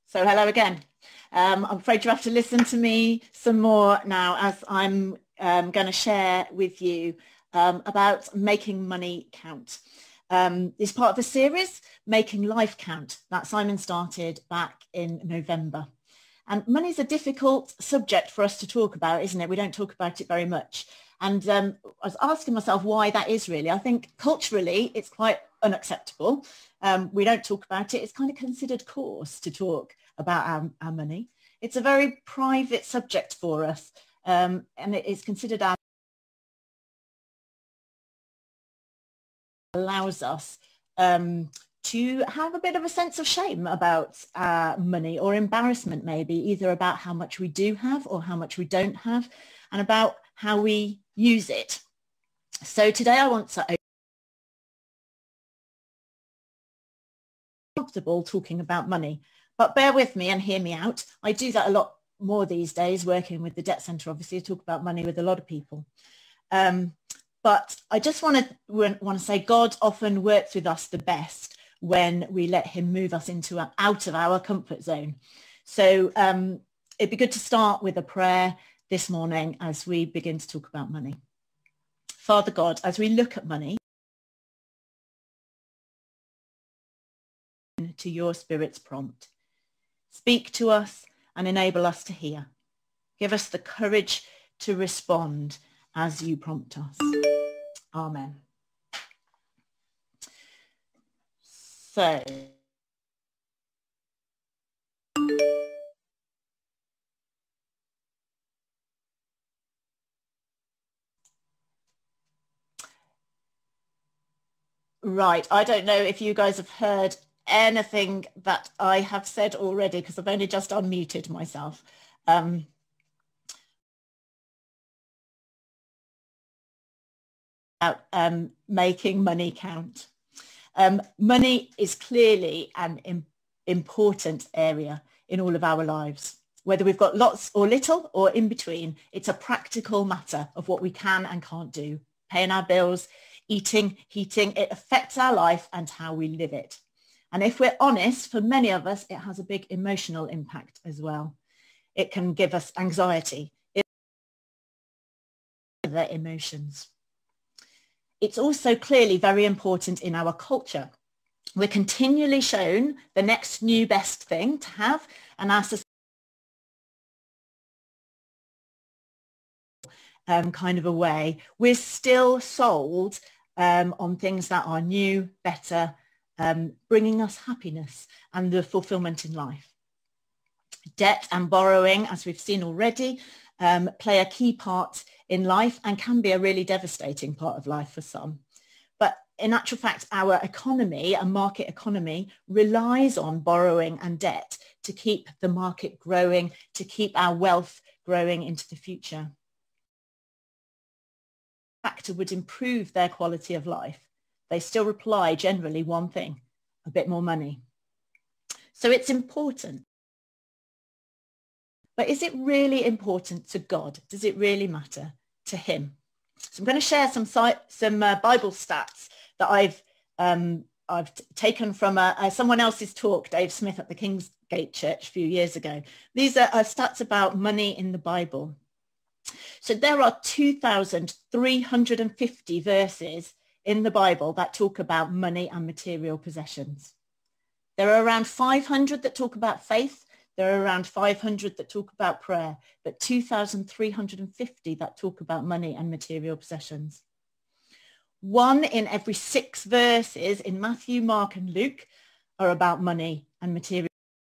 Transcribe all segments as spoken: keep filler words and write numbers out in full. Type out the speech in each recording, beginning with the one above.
So hello again. Um, I'm afraid you have to listen to me some more now as I'm um, going to share with you um, about making money count. Um, it's part of a series, Making Life Count, that Simon started back in November. And money's a difficult subject for us to talk about, isn't it? We don't talk about it very much. And um, I was asking myself why that is really. I think culturally it's quite unacceptable. Um, we don't talk about it. It's kind of considered coarse to talk about our, our money. It's a very private subject for us, um, and it is considered our allows us um, to have a bit of a sense of shame about uh, money, or embarrassment maybe, either about how much we do have or how much we don't have, and about how we use it. So today I want to comfortable talking about money, but bear with me and hear me out. I do that a lot more these days, working with the Debt Centre. Obviously, I talk about money with a lot of people. Um, but I just want to want to say God often works with us the best when we let him move us into our, out of our comfort zone. So um, it'd be good to start with a prayer this morning as we begin to talk about money. Father God, as we look at money, to your Spirit's prompt, speak to us and enable us to hear. Give us the courage to respond as you prompt us. Amen. So, right, I don't know if you guys have heard anything that I have said already, because I've only just unmuted myself. Um, about um, making money count. Um, money is clearly an im- important area in all of our lives. Whether we've got lots or little or in between, it's a practical matter of what we can and can't do. Paying our bills, eating, heating, it affects our life and how we live it. And if we're honest, for many of us, it has a big emotional impact as well. It can give us anxiety, other emotions. It's also clearly very important in our culture. We're continually shown the next new best thing to have, and our society um, kind of a way, we're still sold um, on things that are new, better, um, bringing us happiness and the fulfillment in life. Debt and borrowing, as we've seen already, um, play a key part in life and can be a really devastating part of life for some. But in actual fact, our economy, a market economy, relies on borrowing and debt to keep the market growing, to keep our wealth growing into the future. Factor would improve their quality of life. They still reply generally one thing, a bit more money. So it's important. But is it really important to God? Does it really matter to him? So I'm going to share some some uh, Bible stats that I've um, I've t- taken from uh, uh, someone else's talk, Dave Smith at the Kingsgate Church a few years ago. These are uh, stats about money in the Bible. So there are two thousand three hundred fifty verses in the Bible that talk about money and material possessions. There are around five hundred that talk about faith. There are around five hundred that talk about prayer, but two thousand three hundred fifty that talk about money and material possessions. One in every six verses in Matthew, Mark, and Luke are about money and material.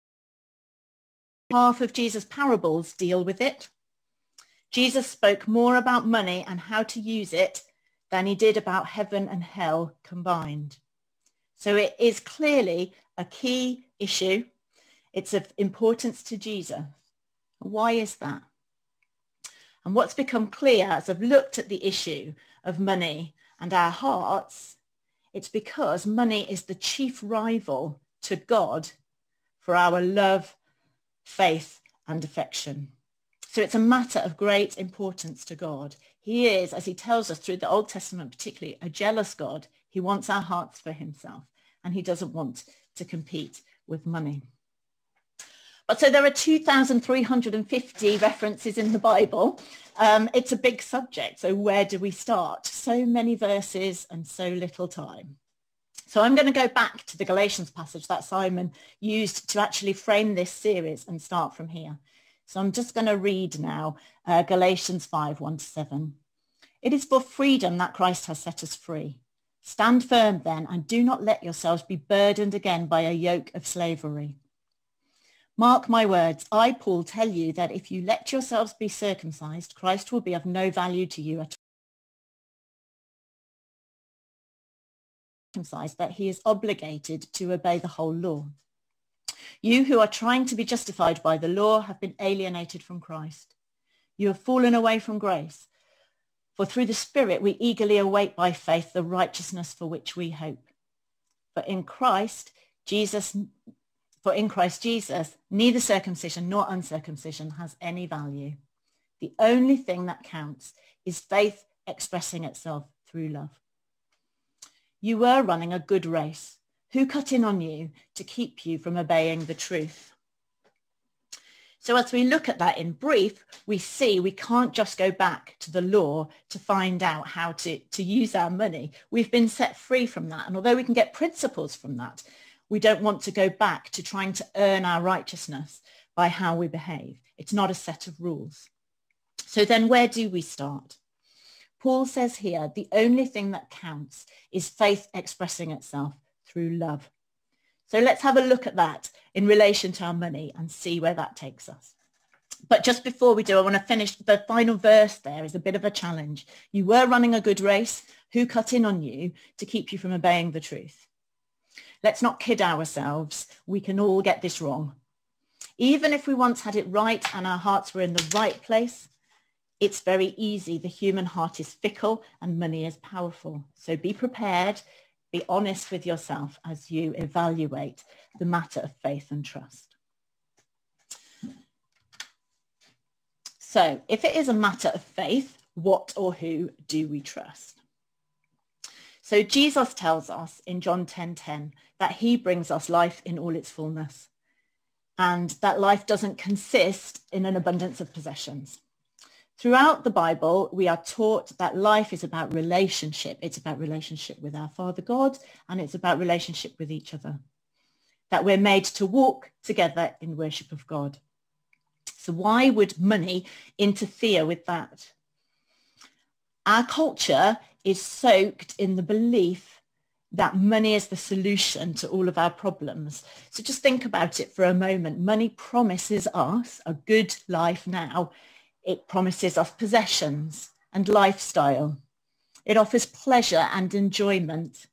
Half of Jesus' parables deal with it. Jesus spoke more about money and how to use it than he did about heaven and hell combined. So it is clearly a key issue. It's of importance to Jesus. Why is that? And what's become clear as I've looked at the issue of money and our hearts, it's because money is the chief rival to God for our love, faith, and affection. So it's a matter of great importance to God. He is, as he tells us through the Old Testament particularly, a jealous God. He wants our hearts for himself, and he doesn't want to compete with money. But so there are two thousand three hundred fifty references in the Bible. Um, it's a big subject. So where do we start? So many verses and so little time. So I'm going to go back to the Galatians passage that Simon used to actually frame this series and start from here. So I'm just going to read now uh, Galatians five, one to seven. It is for freedom that Christ has set us free. Stand firm then, and do not let yourselves be burdened again by a yoke of slavery. Mark my words, I, Paul, tell you that if you let yourselves be circumcised, Christ will be of no value to you at all. Circumcised, that he is obligated to obey the whole law. You who are trying to be justified by the law have been alienated from Christ. You have fallen away from grace. For through the Spirit we eagerly await by faith the righteousness for which we hope. For in Christ Jesus, for in Christ Jesus, neither circumcision nor uncircumcision has any value. The only thing that counts is faith expressing itself through love. You were running a good race. Who cut in on you to keep you from obeying the truth? So as we look at that in brief, we see we can't just go back to the law to find out how to, to use our money. We've been set free from that. And although we can get principles from that, we don't want to go back to trying to earn our righteousness by how we behave. It's not a set of rules. So then where do we start? Paul says here, the only thing that counts is faith expressing itself through love. So let's have a look at that in relation to our money and see where that takes us. But just before we do, I want to finish the final verse. There is a bit of a challenge. You were running a good race. Who cut in on you to keep you from obeying the truth? Let's not kid ourselves. We can all get this wrong. Even if we once had it right and our hearts were in the right place, it's very easy. The human heart is fickle and money is powerful. So be prepared. Be honest with yourself as you evaluate the matter of faith and trust. So if it is a matter of faith, what or who do we trust? So Jesus tells us in John ten ten that he brings us life in all its fullness, and that life doesn't consist in an abundance of possessions. Throughout the Bible, we are taught that life is about relationship. It's about relationship with our Father God, and it's about relationship with each other. That we're made to walk together in worship of God. So why would money interfere with that? Our culture is soaked in the belief that money is the solution to all of our problems. So just think about it for a moment. Money promises us a good life now. It promises us possessions and lifestyle. It offers pleasure and enjoyment.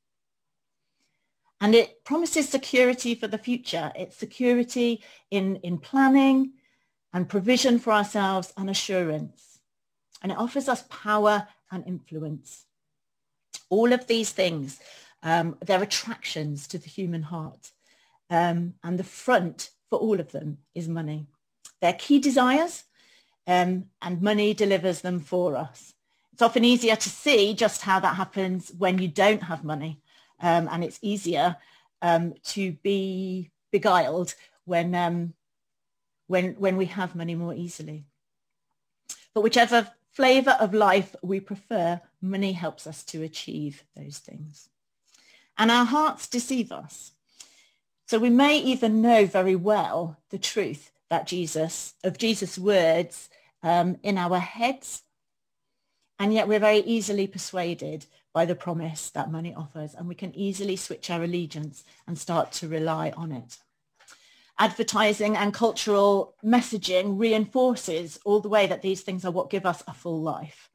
And it promises security for the future. It's security in, in planning and provision for ourselves and assurance. And it offers us power and influence. All of these things, um, they're attractions to the human heart. Um, and the front for all of them is money. They're key desires. Um, and money delivers them for us. It's often easier to see just how that happens when you don't have money. Um, and it's easier um, to be beguiled when, um, when, when we have money more easily. But whichever flavour of life we prefer, money helps us to achieve those things. And our hearts deceive us. So we may even know very well the truth that Jesus, of Jesus' words um, in our heads, and yet we're very easily persuaded by the promise that money offers, and we can easily switch our allegiance and start to rely on it. Advertising and cultural messaging reinforces all the way that these things are what give us a full life.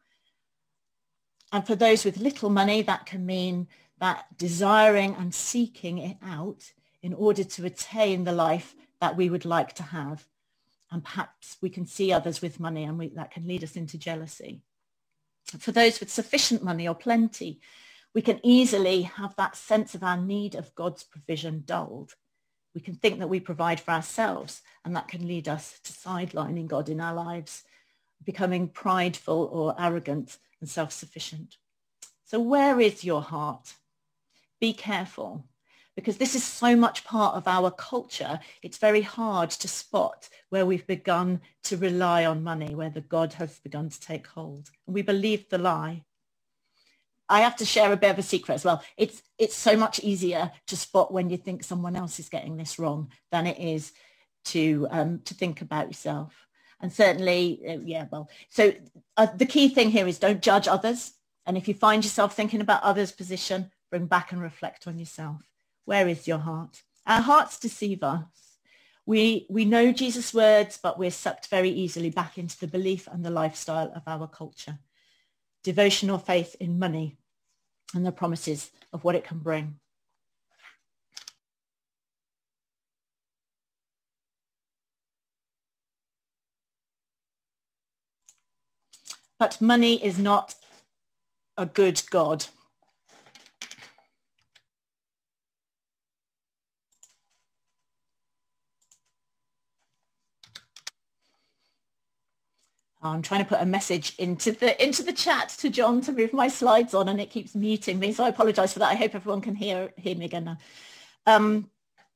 And for those with little money, that can mean that desiring and seeking it out in order to attain the life that we would like to have. And perhaps we can see others with money, and we, that can lead us into jealousy. For those with sufficient money or plenty, we can easily have that sense of our need of God's provision dulled. We can think that we provide for ourselves, and that can lead us to sidelining God in our lives, becoming prideful or arrogant and self-sufficient. So where is your heart? Be careful. because this is so much part of our culture. It's very hard to spot where we've begun to rely on money, where the God has begun to take hold. And we believe the lie. I have to share a bit of a secret as well. It's it's so much easier to spot when you think someone else is getting this wrong than it is to um, to think about yourself. And certainly, uh, yeah, well, so uh, the key thing here is don't judge others. And if you find yourself thinking about others' position, bring back and reflect on yourself. Where is your heart? Our hearts deceive us. We, we know Jesus' words, but we're sucked very easily back into the belief and the lifestyle of our culture. Devotional faith in money and the promises of what it can bring. But money is not a good God. I'm trying to put a message into the into the chat to John to move my slides on, and it keeps muting me. So I apologize for that. I hope everyone can hear, hear me again now. Um,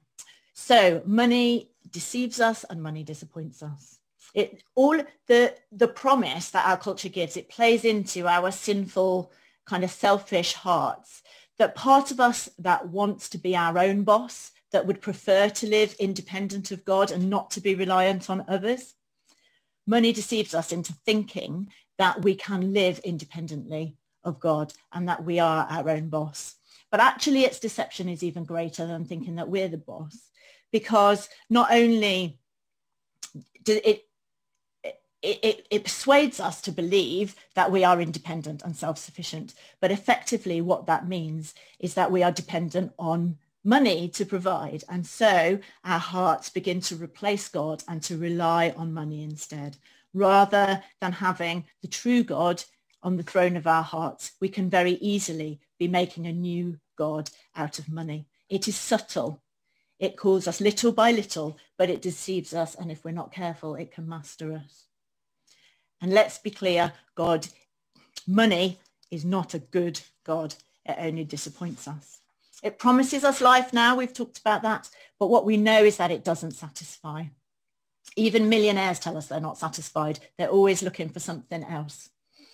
so money deceives us and money disappoints us. It all the the promise that our culture gives, it plays into our sinful kind of selfish hearts, that part of us that wants to be our own boss, that would prefer to live independent of God and not to be reliant on others. Money deceives us into thinking that we can live independently of God and that we are our own boss. But actually its deception is even greater than thinking that we're the boss, because not only does it, it, it, it persuades us to believe that we are independent and self-sufficient, but effectively what that means is that we are dependent on money to provide. And so our hearts begin to replace God and to rely on money instead. Rather than having the true God on the throne of our hearts, we can very easily be making a new God out of money. It is subtle. It calls us little by little, but it deceives us. And if we're not careful, it can master us. And let's be clear, God, money is not a good God. It only disappoints us. It promises us life now, we've talked about that, but what we know is that it doesn't satisfy. Even millionaires tell us they're not satisfied. They're always looking for something else.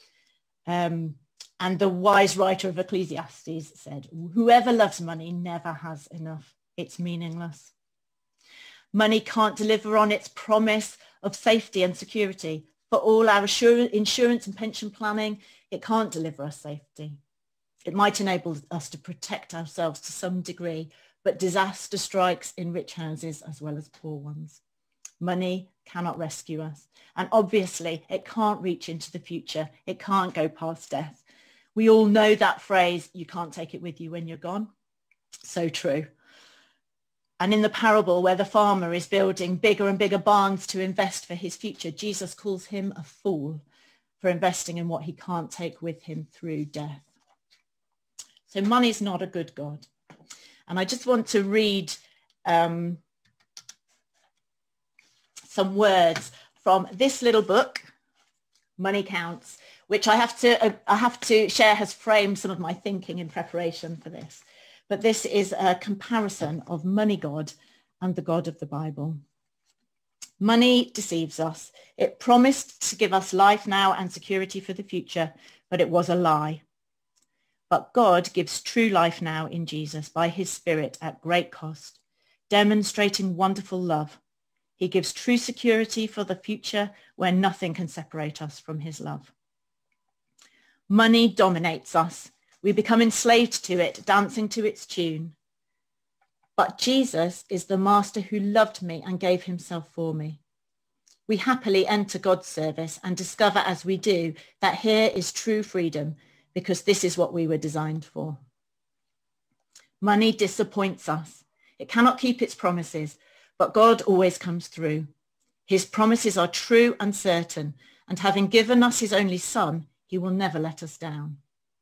Um, and the wise writer of Ecclesiastes said, whoever loves money never has enough. It's meaningless. Money can't deliver on its promise of safety and security. For all our insurance and pension planning, it can't deliver us safety. It might enable us to protect ourselves to some degree, but disaster strikes in rich houses as well as poor ones. Money cannot rescue us. And obviously, it can't reach into the future. It can't go past death. We all know that phrase, you can't take it with you when you're gone. So true. And in the parable where the farmer is building bigger and bigger barns to invest for his future, Jesus calls him a fool for investing in what he can't take with him through death. So money is not a good God. And I just want to read um, some words from this little book, Money Counts, which I have to, uh, I have to share has framed some of my thinking in preparation for this. But this is a comparison of money God and the God of the Bible. Money deceives us. It promised to give us life now and security for the future, but it was a lie. But God gives true life now in Jesus by his Spirit at great cost, demonstrating wonderful love. He gives true security for the future where nothing can separate us from his love. Money dominates us. We become enslaved to it, dancing to its tune. But Jesus is the master who loved me and gave himself for me. We happily enter God's service and discover as we do that here is true freedom, because this is what we were designed for. Money disappoints us. It cannot keep its promises, but God always comes through. His promises are true and certain, and having given us his only Son, he will never let us down.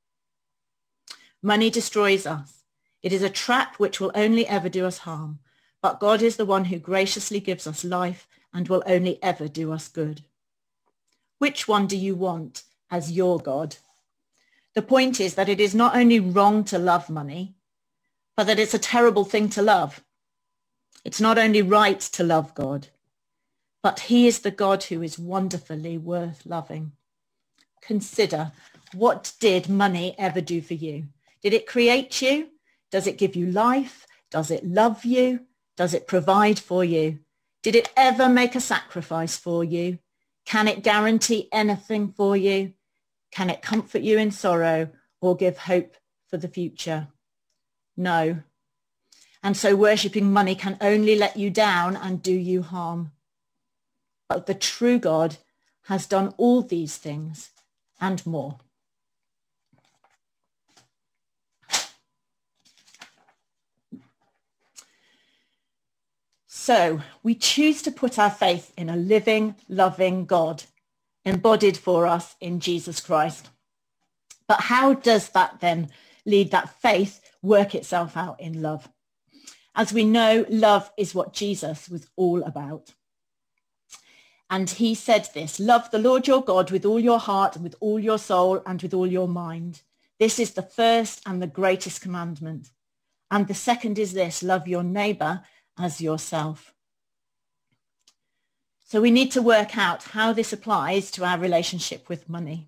Money destroys us. It is a trap which will only ever do us harm, but God is the one who graciously gives us life and will only ever do us good. Which one do you want as your God? The point is that it is not only wrong to love money, but that it's a terrible thing to love. It's not only right to love God, but he is the God who is wonderfully worth loving. Consider, what did money ever do for you? Did it create you? Does it give you life? Does it love you? Does it provide for you? Did it ever make a sacrifice for you? Can it guarantee anything for you? Can it comfort you in sorrow or give hope for the future? No. And so worshipping money can only let you down and do you harm. But the true God has done all these things and more. So we choose to put our faith in a living, loving God, embodied for us in Jesus Christ. But how does that then lead that faith work itself out in love? As we know, love is what Jesus was all about. And he said this, love the Lord your God with all your heart and with all your soul and with all your mind. This is the first and the greatest commandment. And the second is this, love your neighbour as yourself. So we need to work out how this applies to our relationship with money.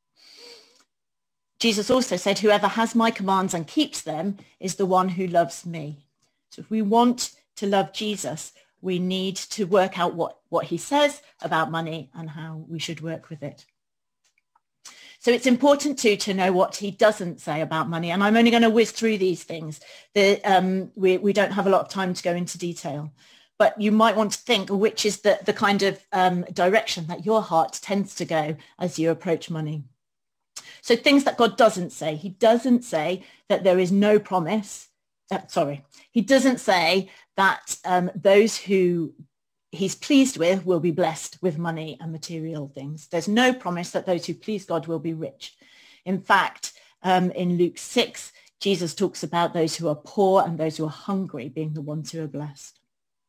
Jesus also said, whoever has my commands and keeps them is the one who loves me. So if we want to love Jesus, we need to work out what, what he says about money and how we should work with it. So it's important too to know what he doesn't say about money. And I'm only going to whiz through these things. The, um, we, we don't have a lot of time to go into detail. But you might want to think which is the, the kind of um, direction that your heart tends to go as you approach money. So things that God doesn't say. He doesn't say that there is no promise. Uh, sorry. He doesn't say that um, those who he's pleased with will be blessed with money and material things. There's no promise that those who please God will be rich. In fact, um, in Luke six, Jesus talks about those who are poor and those who are hungry being the ones who are blessed.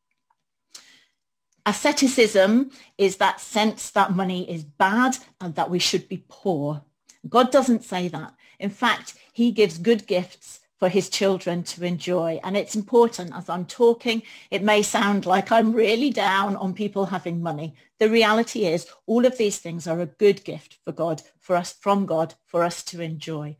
Asceticism is that sense that money is bad and that we should be poor. God doesn't say that. In fact, he gives good gifts for his children to enjoy. And it's important, as I'm talking, it may sound like I'm really down on people having money. The reality is all of these things are a good gift for God, for us, from God, for us to enjoy.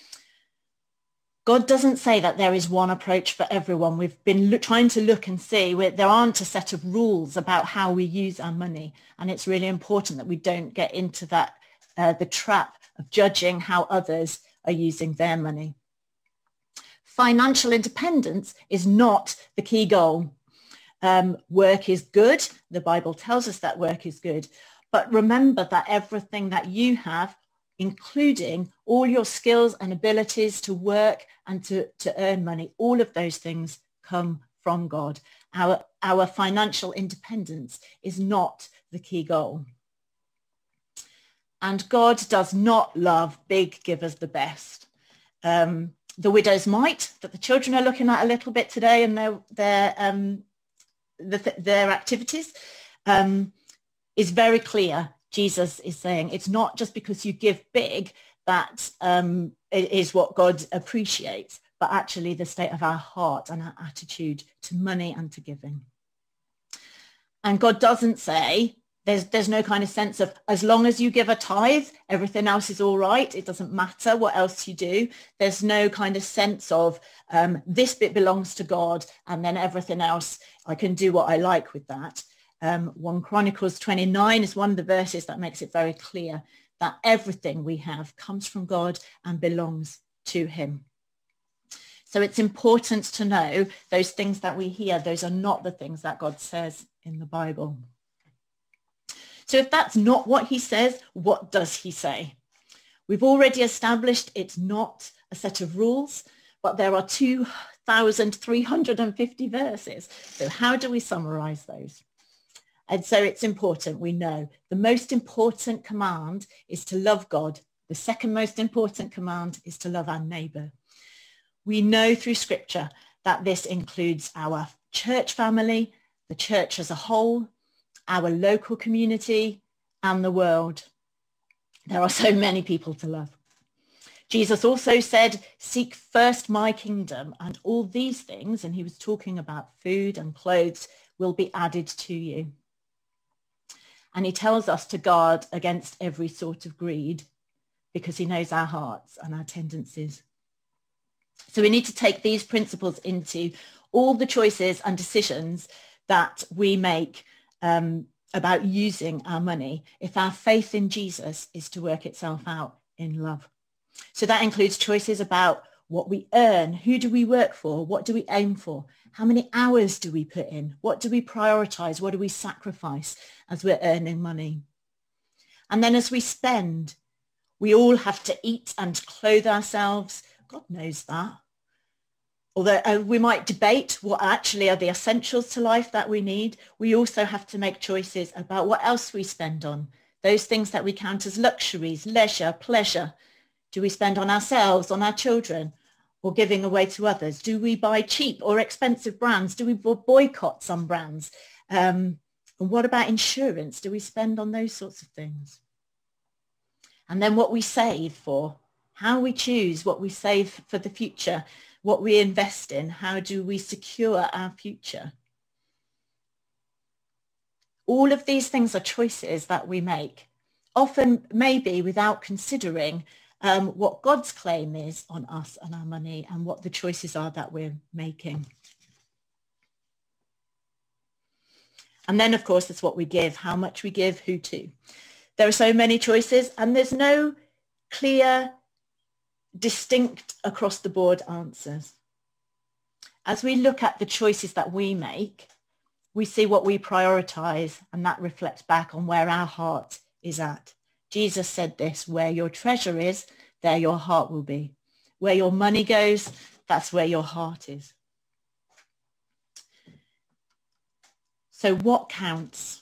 God doesn't say that there is one approach for everyone. We've been lo- trying to look and see where there aren't a set of rules about how we use our money. And it's really important that we don't get into that, uh, the trap of judging how others are using their money. Financial independence is not the key goal. Um, work is good. The Bible tells us that work is good. But remember that everything that you have, including all your skills and abilities to work and to, to earn money, all of those things come from God. Our, our financial independence is not the key goal. And God does not love big givers the best. Um, the widow's mite that the children are looking at a little bit today and their, their, um, the, their activities um, is very clear. Jesus is saying it's not just because you give big that um, it is what God appreciates, but actually the state of our heart and our attitude to money and to giving. And God doesn't say, there's, there's no kind of sense of as long as you give a tithe, everything else is all right. It doesn't matter what else you do. There's no kind of sense of um, this bit belongs to God and then everything else, I can do what I like with that. Um, First Chronicles twenty-nine is one of the verses that makes it very clear that everything we have comes from God and belongs to him. So it's important to know those things that we hear, those are not the things that God says in the Bible. So if that's not what he says, what does he say? We've already established it's not a set of rules, but there are two thousand three hundred fifty verses. So how do we summarize those? And so it's important we know the most important command is to love God. The second most important command is to love our neighbour. We know through scripture that this includes our church family, the church as a whole, our local community, and the world. There are so many people to love. Jesus also said, seek first my kingdom, and all these things, and he was talking about food and clothes, will be added to you. And he tells us to guard against every sort of greed because he knows our hearts and our tendencies. So we need to take these principles into all the choices and decisions that we make um, about using our money if our faith in Jesus is to work itself out in love. So that includes choices about what we earn, who do we work for, what do we aim for, how many hours do we put in, what do we prioritize, what do we sacrifice as we're earning money. And then as we spend, we all have to eat and clothe ourselves. God knows that. Although uh, we might debate what actually are the essentials to life that we need, we also have to make choices about what else we spend on, those things that we count as luxuries, leisure, pleasure. Do we spend on ourselves, on our children, or giving away to others? Do we buy cheap or expensive brands? Do we boycott some brands? Um, and what about insurance? Do we spend on those sorts of things? And then what we save for, how we choose what we save for the future, what we invest in, how do we secure our future? All of these things are choices that we make, often maybe without considering um, what God's claim is on us and our money and what the choices are that we're making. And then, of course, that's what we give, how much we give, who to. There are so many choices and there's no clear, distinct across the board answers. As we look at the choices that we make, we see what we prioritize, and that reflects back on where our heart is at. Jesus said this, where your treasure is, there your heart will be. Where your money goes, that's where your heart is. So what counts?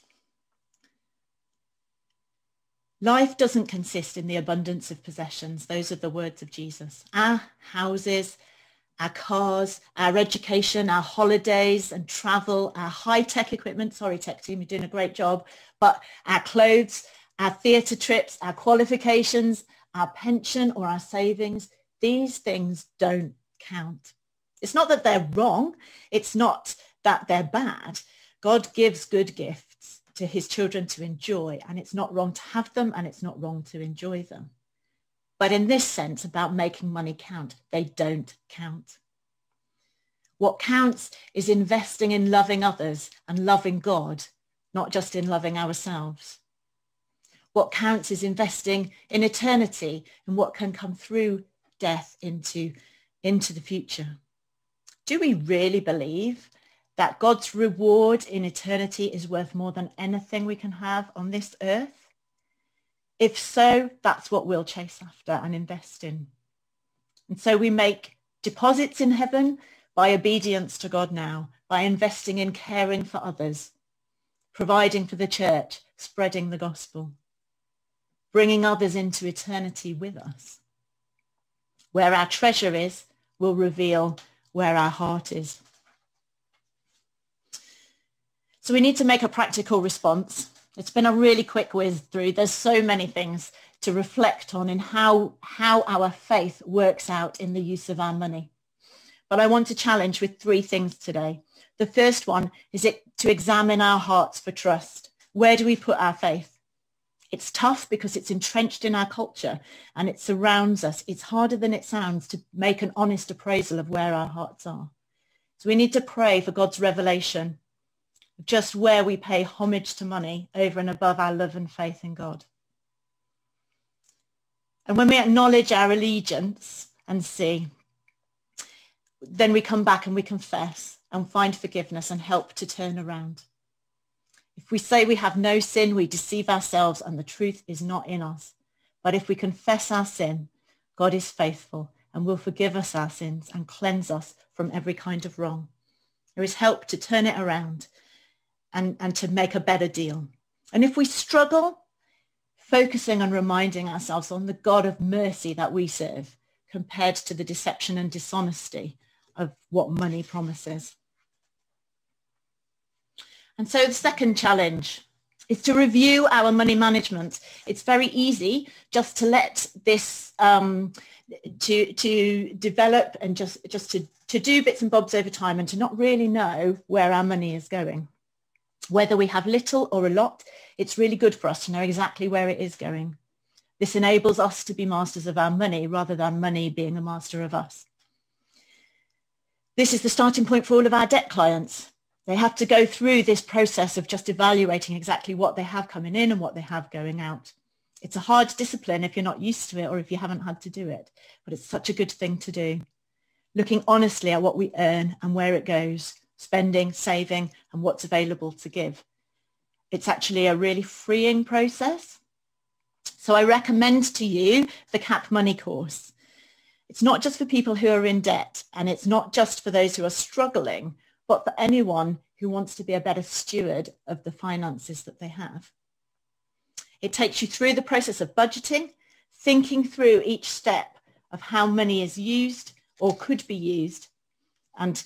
Life doesn't consist in the abundance of possessions. Those are the words of Jesus. Our houses, our cars, our education, our holidays and travel, our high-tech equipment. Sorry, tech team, you're doing a great job. But our clothes, our theatre trips, our qualifications, our pension or our savings, these things don't count. It's not that they're wrong. It's not that they're bad. God gives good gifts to his children to enjoy, and it's not wrong to have them and it's not wrong to enjoy them. But in this sense about making money count, they don't count. What counts is investing in loving others and loving God, not just in loving ourselves. What counts is investing in eternity and what can come through death into, into the future. Do we really believe that God's reward in eternity is worth more than anything we can have on this earth? If so, that's what we'll chase after and invest in. And so we make deposits in heaven by obedience to God now, by investing in caring for others, providing for the church, spreading the gospel, bringing others into eternity with us. Where our treasure is will reveal where our heart is. So we need to make a practical response. It's been a really quick whiz through. There's so many things to reflect on in how, how our faith works out in the use of our money. But I want to challenge with three things today. The first one is it to examine our hearts for trust. Where do we put our faith? It's tough because it's entrenched in our culture and it surrounds us. It's harder than it sounds to make an honest appraisal of where our hearts are. So we need to pray for God's revelation, just where we pay homage to money over and above our love and faith in God. And when we acknowledge our allegiance and see, then we come back and we confess and find forgiveness and help to turn around. If we say we have no sin, we deceive ourselves and the truth is not in us. But if we confess our sin, God is faithful and will forgive us our sins and cleanse us from every kind of wrong. There is help to turn it around and, and to make a better deal. And if we struggle, focusing on reminding ourselves on the God of mercy that we serve compared to the deception and dishonesty of what money promises. And so the second challenge, is to review our money management. It's very easy just to let this, um, to, to develop and just, just to, to do bits and bobs over time and to not really know where our money is going. Whether we have little or a lot, it's really good for us to know exactly where it is going. This enables us to be masters of our money rather than money being a master of us. This is the starting point for all of our debt clients. They have to go through this process of just evaluating exactly what they have coming in and what they have going out. It's a hard discipline if you're not used to it or if you haven't had to do it, but it's such a good thing to do. Looking honestly at what we earn and where it goes, spending, saving, and what's available to give. It's actually a really freeing process. So I recommend to you the C A P Money course. It's not just for people who are in debt, and it's not just for those who are struggling, but for anyone who wants to be a better steward of the finances that they have. It takes you through the process of budgeting, thinking through each step of how money is used or could be used, and,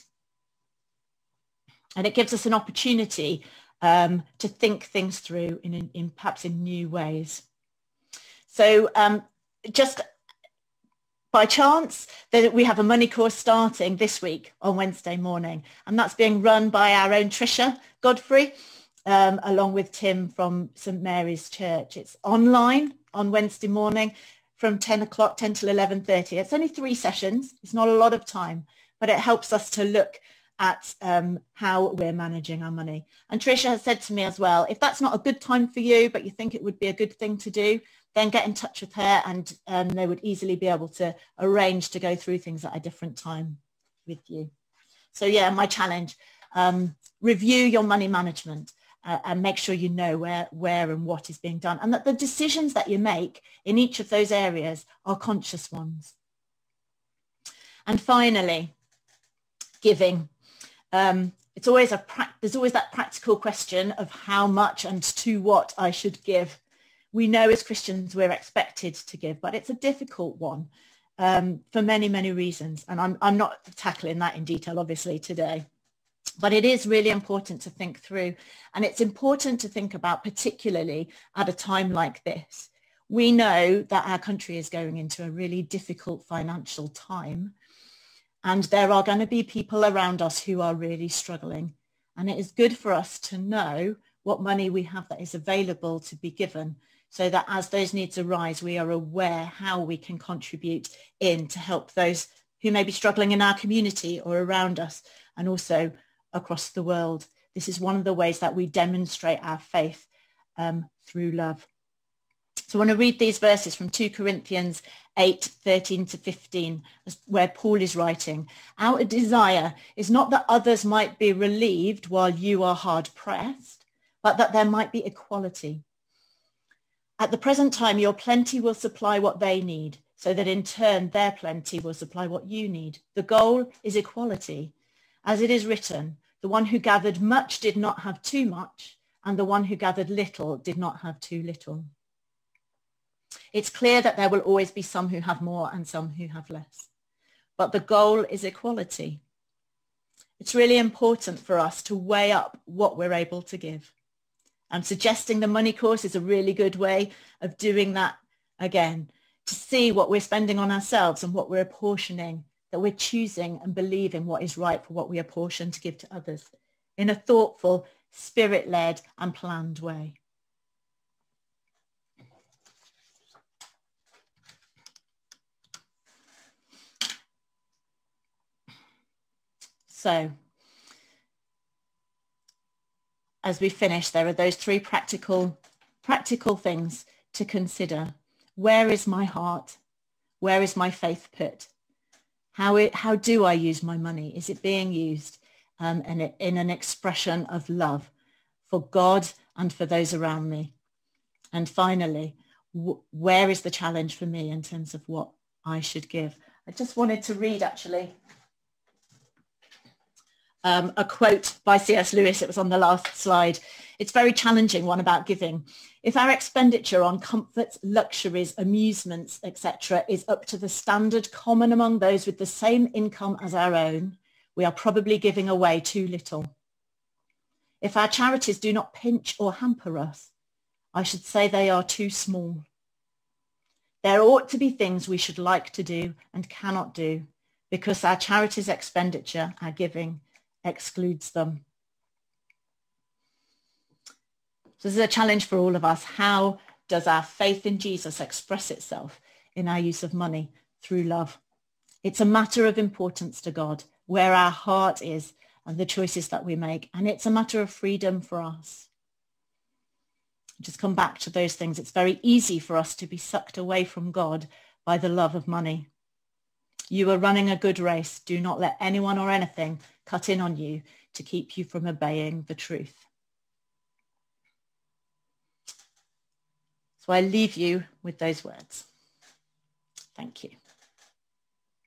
and it gives us an opportunity um, to think things through in, in, in perhaps in new ways. So um, just by chance, that we have a money course starting this week on Wednesday morning, and that's being run by our own Tricia Godfrey, um, along with Tim from Saint Mary's Church. It's online on Wednesday morning from ten o'clock, ten till eleven thirty. It's only three sessions. It's not a lot of time, but it helps us to look at um, how we're managing our money. And Tricia has said to me as well, if that's not a good time for you, but you think it would be a good thing to do, then get in touch with her, and um, they would easily be able to arrange to go through things at a different time with you. So yeah, my challenge, um, review your money management uh, and make sure you know where, where and what is being done, and that the decisions that you make in each of those areas are conscious ones. And finally, giving. Um, it's always a there's always that practical question of how much and to what I should give. We know as Christians we're expected to give, but it's a difficult one um, for many, many reasons. And I'm, I'm not tackling that in detail, obviously, today. But it is really important to think through. And it's important to think about, particularly at a time like this. We know that our country is going into a really difficult financial time. And there are going to be people around us who are really struggling. And it is good for us to know what money we have that is available to be given, so that as those needs arise, we are aware how we can contribute in to help those who may be struggling in our community or around us, and also across the world. This is one of the ways that we demonstrate our faith um, through love. So I want to read these verses from Second Corinthians eight, thirteen to fifteen, where Paul is writing, "Our desire is not that others might be relieved while you are hard pressed, but that there might be equality. At the present time, your plenty will supply what they need, so that in turn their plenty will supply what you need. The goal is equality. As it is written, the one who gathered much did not have too much, and the one who gathered little did not have too little." It's clear that there will always be some who have more and some who have less, but the goal is equality. It's really important for us to weigh up what we're able to give. I'm suggesting the money course is a really good way of doing that again, to see what we're spending on ourselves and what we're apportioning, that we're choosing and believing what is right for what we apportion to give to others in a thoughtful, spirit-led and planned way. So, as we finish, there are those three practical, practical things to consider. Where is my heart? Where is my faith put? How, it, how do I use my money? Is it being used um, in, a, in an expression of love for God and for those around me? And finally, w- where is the challenge for me in terms of what I should give? I just wanted to read actually Um, a quote by C S Lewis. It was on the last slide. It's very challenging one about giving. If our expenditure on comforts, luxuries, amusements, et cetera is up to the standard common among those with the same income as our own, we are probably giving away too little. If our charities do not pinch or hamper us, I should say they are too small. There ought to be things we should like to do and cannot do because our charities expenditure, our giving, excludes them. So this is a challenge for all of us. How does our faith in Jesus express itself in our use of money? Through love. It's a matter of importance to God, where our heart is and the choices that we make. And it's a matter of freedom for us. Just come back to those things. It's very easy for us to be sucked away from God by the love of money. You are running a good race. Do not let anyone or anything cut in on you to keep you from obeying the truth. So I leave you with those words. Thank you.